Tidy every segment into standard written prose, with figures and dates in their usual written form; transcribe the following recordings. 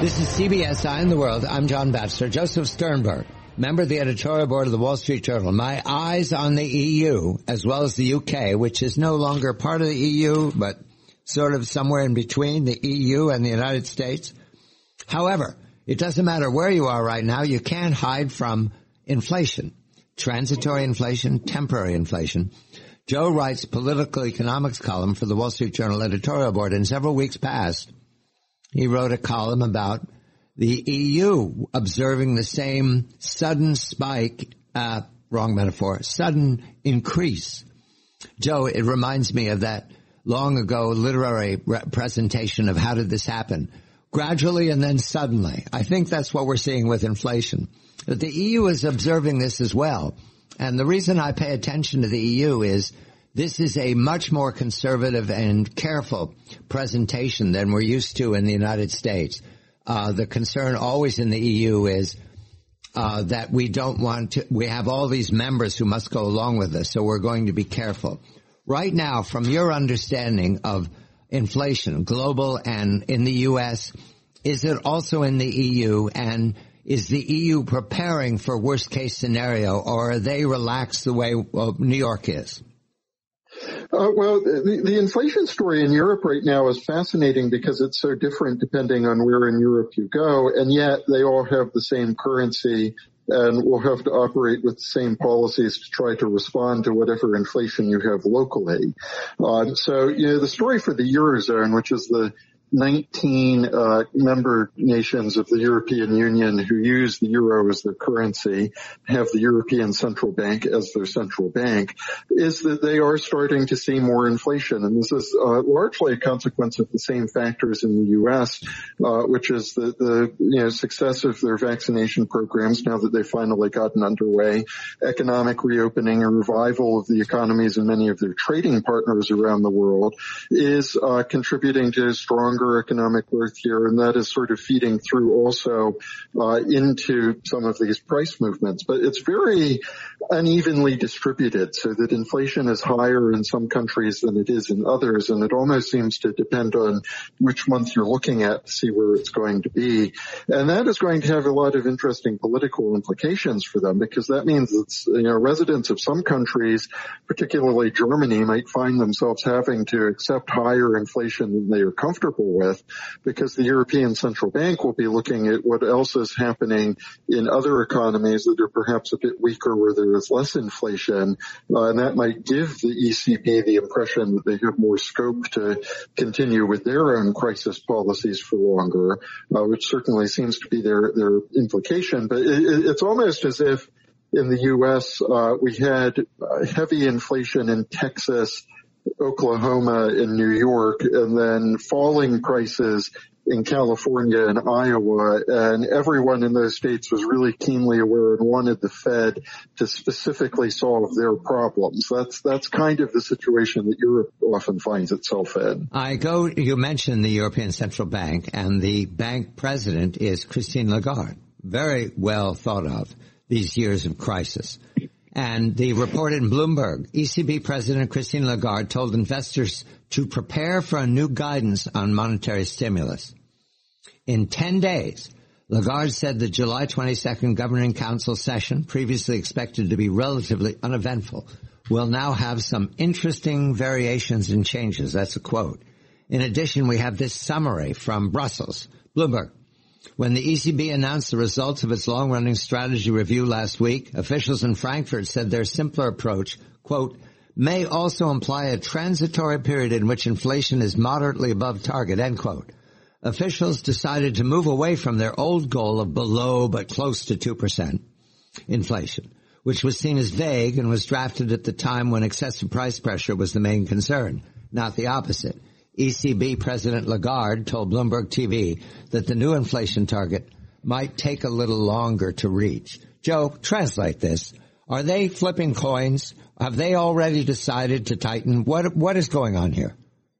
This is CBS Eye on the World. I'm John Batchelor. Joseph Sternberg, member of the editorial board of the Wall Street Journal. My eyes on the EU, as well as the UK, which is no longer part of the EU, but sort of somewhere in between the EU and the United States. However, it doesn't matter where you are right now. You can't hide from inflation, transitory inflation, temporary inflation. Joe writes political economics column for the Wall Street Journal editorial board, and several weeks past, he wrote a column about the EU observing the same sudden spike, wrong metaphor, sudden increase. Joe, it reminds me of that long ago literary presentation of how did this happen? Gradually and then suddenly. I think that's what we're seeing with inflation. But the EU is observing this as well. And the reason I pay attention to the EU is this is a much more conservative and careful presentation than we're used to in the United States. The concern always in the EU is that we don't want to, we have all these members who must go along with us, so we're going to be careful. Right now, from your understanding of inflation, global and in the U.S., is it also in the EU, and is the EU preparing for worst case scenario, or are they relaxed the way New York is? Well, the inflation story in Europe right now is fascinating because it's so different depending on where in Europe you go, and yet they all have the same currency and will have to operate with the same policies to try to respond to whatever inflation you have locally. So, the story for the Eurozone, which is the 19 member nations of the European Union who use the euro as their currency, have the European Central Bank as their central bank, is that they are starting to see more inflation. And this is largely a consequence of the same factors in the U.S., which is the success of their vaccination programs now that they've finally gotten underway, economic reopening and revival of the economies in many of their trading partners around the world is contributing to stronger economic growth here, and that is sort of feeding through also into some of these price movements. But it's very unevenly distributed, so that inflation is higher in some countries than it is in others, and it almost seems to depend on which month you're looking at to see where it's going to be. And that is going to have a lot of interesting political implications for them, because that means that residents of some countries, particularly Germany, might find themselves having to accept higher inflation than they are comfortable with, because the European Central Bank will be looking at what else is happening in other economies that are perhaps a bit weaker where there is less inflation, and that might give the ECB the impression that they have more scope to continue with their own crisis policies for longer, which certainly seems to be their implication. But it's almost as if in the U.S. We had heavy inflation in Texas, Oklahoma, and New York, and then falling prices in California and Iowa, and everyone in those states was really keenly aware and wanted the Fed to specifically solve their problems. That's kind of the situation that Europe often finds itself in. You mentioned the European Central Bank, and the bank president is Christine Lagarde. Very well thought of these years of crisis. And the report in Bloomberg, ECB President Christine Lagarde told investors to prepare for a new guidance on monetary stimulus. In 10 days, Lagarde said the July 22nd Governing Council session, previously expected to be relatively uneventful, will now have some interesting variations and changes. That's a quote. In addition, we have this summary from Brussels. Bloomberg. When the ECB announced the results of its long-running strategy review last week, officials in Frankfurt said their simpler approach, quote, may also imply a transitory period in which inflation is moderately above target, end quote. Officials decided to move away from their old goal of below but close to 2% inflation, which was seen as vague and was drafted at the time when excessive price pressure was the main concern, not the opposite. ECB President Lagarde told Bloomberg TV that the new inflation target might take a little longer to reach. Joe, translate this. Are they flipping coins? Have they already decided to tighten? What is going on here?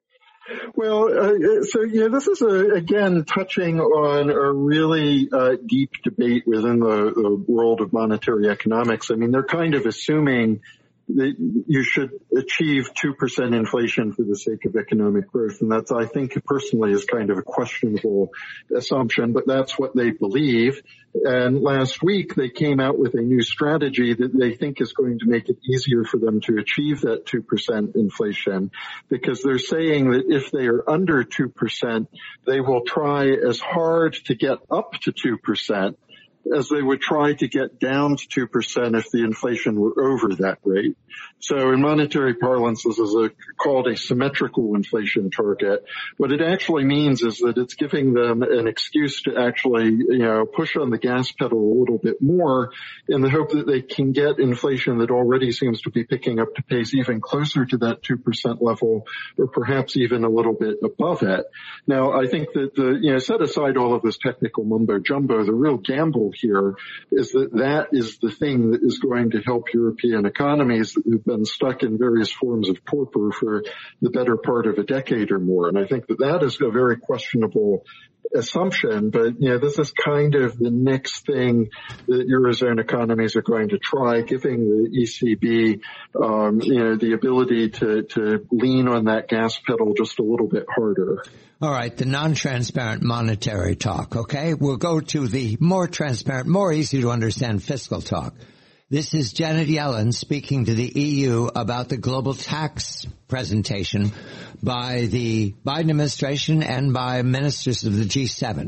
Well, this is again touching on a really deep debate within the world of monetary economics. I mean, they're kind of assuming you should achieve 2% inflation for the sake of economic growth. And that's, I think, personally is kind of a questionable assumption, but that's what they believe. And last week they came out with a new strategy that they think is going to make it easier for them to achieve that 2% inflation, because they're saying that if they are under 2%, they will try as hard to get up to 2% as they would try to get down to 2% if the inflation were over that rate. So in monetary parlance, this is called a symmetrical inflation target. What it actually means is that it's giving them an excuse to actually, push on the gas pedal a little bit more in the hope that they can get inflation that already seems to be picking up to pace even closer to that 2% level, or perhaps even a little bit above it. Now, I think that set aside all of this technical mumbo jumbo, the real gamble here is that is the thing that is going to help European economies that have been stuck in various forms of torpor for the better part of a decade or more. And I think that is a very questionable assumption, but this is kind of the next thing that Eurozone economies are going to try, giving the ECB the ability to lean on that gas pedal just a little bit harder. All right, the non-transparent monetary talk, okay? We'll go to the more transparent, more easy to understand fiscal talk. This is Janet Yellen speaking to the EU about the global tax presentation by the Biden administration and by ministers of the G7.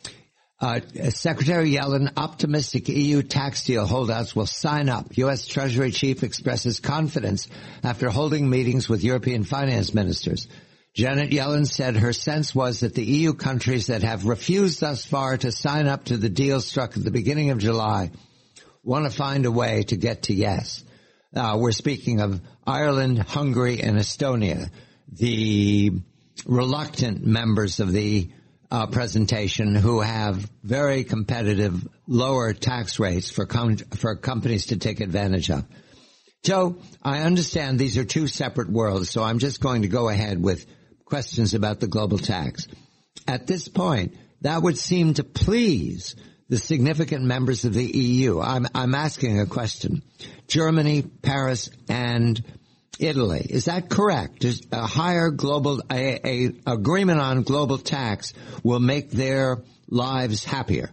Secretary Yellen, optimistic EU tax deal holdouts will sign up. U.S. Treasury chief expresses confidence after holding meetings with European finance ministers. Janet Yellen said her sense was that the EU countries that have refused thus far to sign up to the deal struck at the beginning of July want to find a way to get to yes. We're speaking of Ireland, Hungary, and Estonia, the reluctant members of the presentation who have very competitive lower tax rates for companies to take advantage of. Joe, I understand these are two separate worlds, so I'm just going to go ahead with questions about the global tax. At this point, that would seem to please the significant members of the EU. I'm asking a question. Germany, Paris, and Italy. Is that correct? Does a higher global, a agreement on global tax will make their lives happier?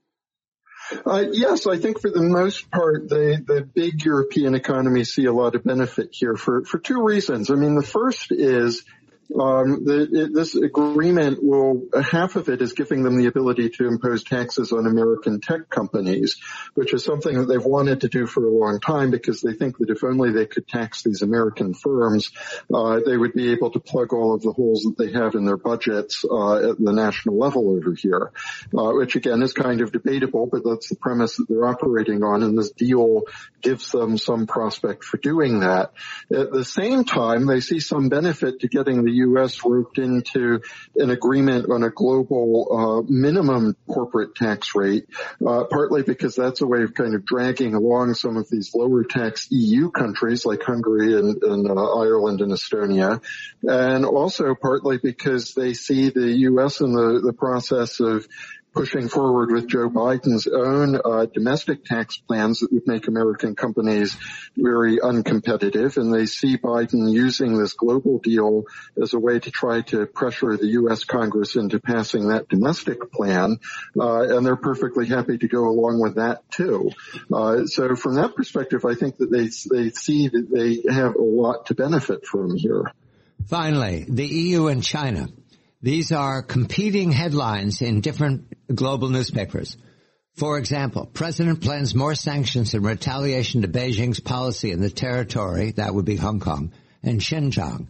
Yes, I think for the most part, the big European economies see a lot of benefit here for two reasons. I mean, the first is this agreement half of it is giving them the ability to impose taxes on American tech companies, which is something that they've wanted to do for a long time because they think that if only they could tax these American firms, they would be able to plug all of the holes that they have in their budgets at the national level over here, which again is kind of debatable, but that's the premise that they're operating on, and this deal gives them some prospect for doing that. At the same time, they see some benefit to getting the U.S. roped into an agreement on a global minimum corporate tax rate, partly because that's a way of kind of dragging along some of these lower tax EU countries like Hungary and Ireland and Estonia, and also partly because they see the U.S. in the process of pushing forward with Joe Biden's own domestic tax plans that would make American companies very uncompetitive, and they see Biden using this global deal as a way to try to pressure the U.S. Congress into passing that domestic plan, and they're perfectly happy to go along with that too. So from that perspective, I think that they see that they have a lot to benefit from here. Finally, the EU and China. These are competing headlines in different global newspapers. For example, President plans more sanctions in retaliation to Beijing's policy in the territory, that would be Hong Kong, and Xinjiang.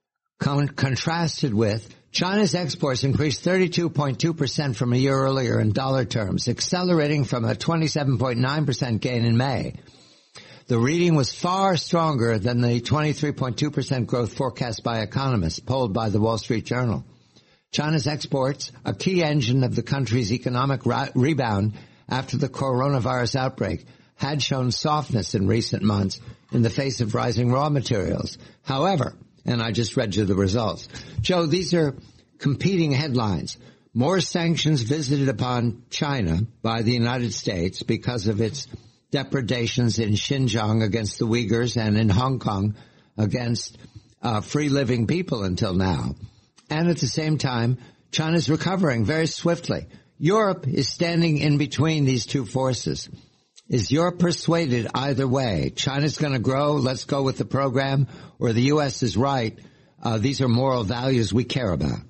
Contrasted with China's exports increased 32.2% from a year earlier in dollar terms, accelerating from a 27.9% gain in May. The reading was far stronger than the 23.2% growth forecast by economists polled by the Wall Street Journal. China's exports, a key engine of the country's economic rebound after the coronavirus outbreak, had shown softness in recent months in the face of rising raw materials. However, and I just read you the results, Joe, these are competing headlines. More sanctions visited upon China by the United States because of its depredations in Xinjiang against the Uyghurs and in Hong Kong against free living people until now. And at the same time, China's recovering very swiftly. Europe is standing in between these two forces. Is Europe persuaded either way? China's going to grow, let's go with the program, or the U.S. is right, these are moral values we care about?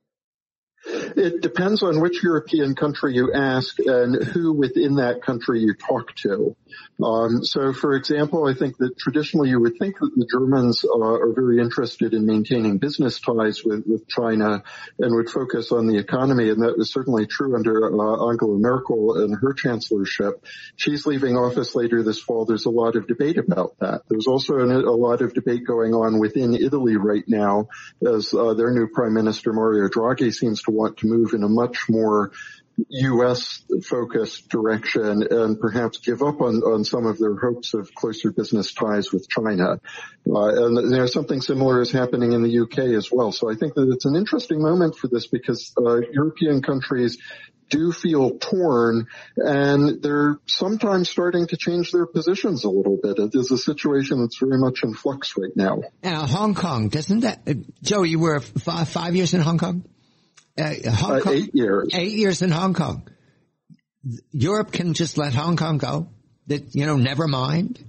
It depends on which European country you ask and who within that country you talk to. So, for example, I think that traditionally you would think that the Germans are very interested in maintaining business ties with China and would focus on the economy, and that was certainly true under Angela Merkel and her chancellorship. She's leaving office later this fall. There's a lot of debate about that. There's also a lot of debate going on within Italy right now as their new Prime Minister, Mario Draghi, seems to want to move in a much more U.S.-focused direction and perhaps give up on some of their hopes of closer business ties with China. And there's something similar is happening in the U.K. as well. So I think that it's an interesting moment for this because European countries do feel torn, and they're sometimes starting to change their positions a little bit. It is a situation that's very much in flux right now. Now, Hong Kong, doesn't that, Joe, you were 5 years in Hong Kong? Hong Kong, 8 years. 8 years in Hong Kong. Europe can just let Hong Kong go? That, never mind?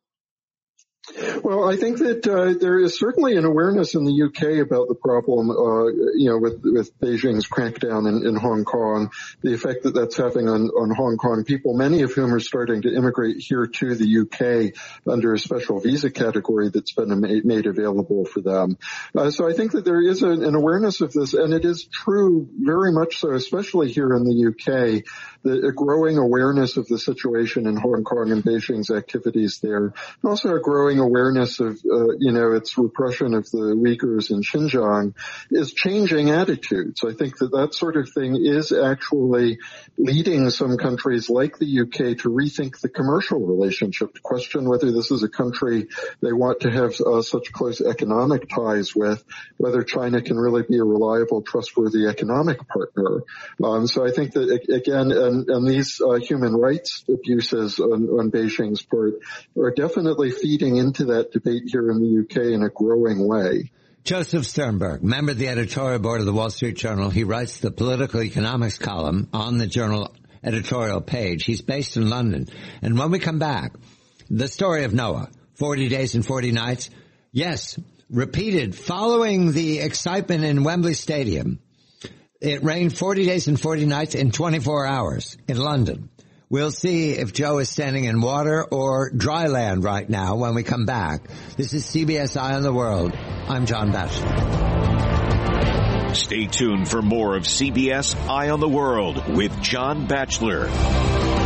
Well, I think that there is certainly an awareness in the UK about the problem, with Beijing's crackdown in Hong Kong, the effect that that's having on Hong Kong people, many of whom are starting to immigrate here to the UK under a special visa category that's been made available for them. So I think that there is an awareness of this, and it is true very much so, especially here in the UK, a growing awareness of the situation in Hong Kong and Beijing's activities there, and also a growing awareness of, its repression of the Uyghurs in Xinjiang is changing attitudes. I think that sort of thing is actually leading some countries like the UK to rethink the commercial relationship, to question whether this is a country they want to have such close economic ties with, whether China can really be a reliable, trustworthy economic partner. So I think that, again, and these human rights abuses on Beijing's part are definitely feeding into that debate here in the UK in a growing way. Joseph Sternberg, member of the editorial board of the Wall Street Journal. He writes the political economics column on the Journal editorial page. He's based in London. And when we come back, the story of Noah, 40 days and 40 nights. Yes, repeated following the excitement in Wembley Stadium. It rained 40 days and 40 nights in 24 hours in London. We'll see if Joe is standing in water or dry land right now when we come back. This is CBS Eye on the World. I'm John Batchelor. Stay tuned for more of CBS Eye on the World with John Batchelor.